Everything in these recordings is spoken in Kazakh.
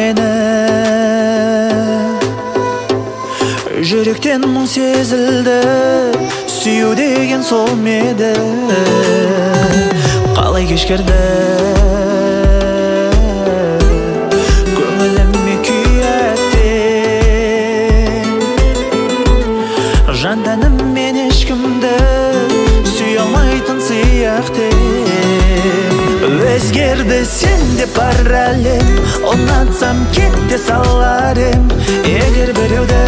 мені, жүректен мұң сезілді, сүю деген сол меді, қалай кешкірді көңіліме күйеттен. Жан тәніммен ешкімді сүйе алмайтын сияқтен. Өзгерді сен деп бар әлем, ұнатсам кете салар ем. Егер біреуді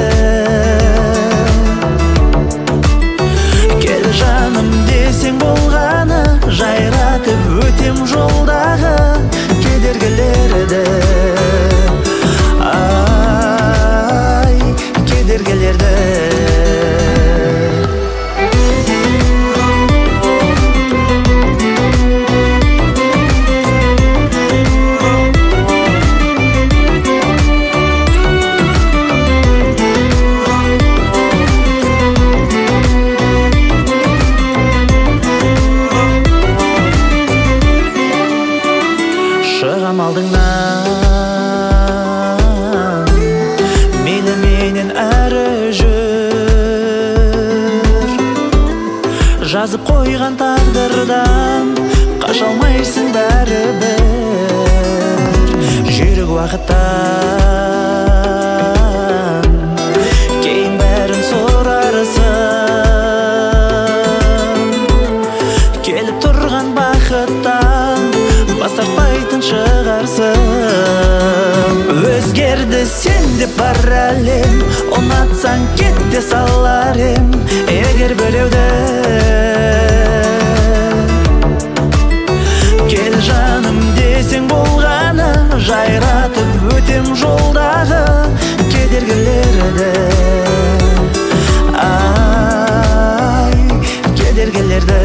кел жаным десең болғаны, жайратып өтем жолдағы кедергілерді. Ай, кедергілерді. Шығам алдыңнан, мейлі менен әрі жүр. Жазып қойған тағдырдан қаша алмайсың бәрібір. Жүрек уақыттан кейін бәрін сұрарсың. Келіп тұрған бақыттан бас тартпайтын шығарсың. Өзгерді сен деп бар әлем, ұнатсаң кете салар ем. Егер біреуді кел жаным десең болғаны, жайратып өтем жолдағы кедергілерді. Ай, кедергілерді.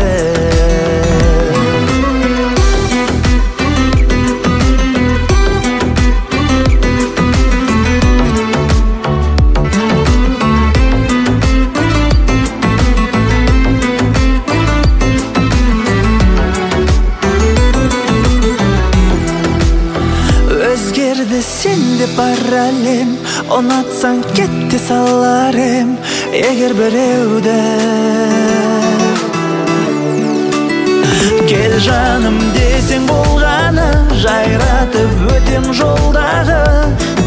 Өзгерді сен деп бар әлем, ұнатсаң кете салар ем. Егер біреуді кел жаным десең болғаны, жайратып өтем жолдағы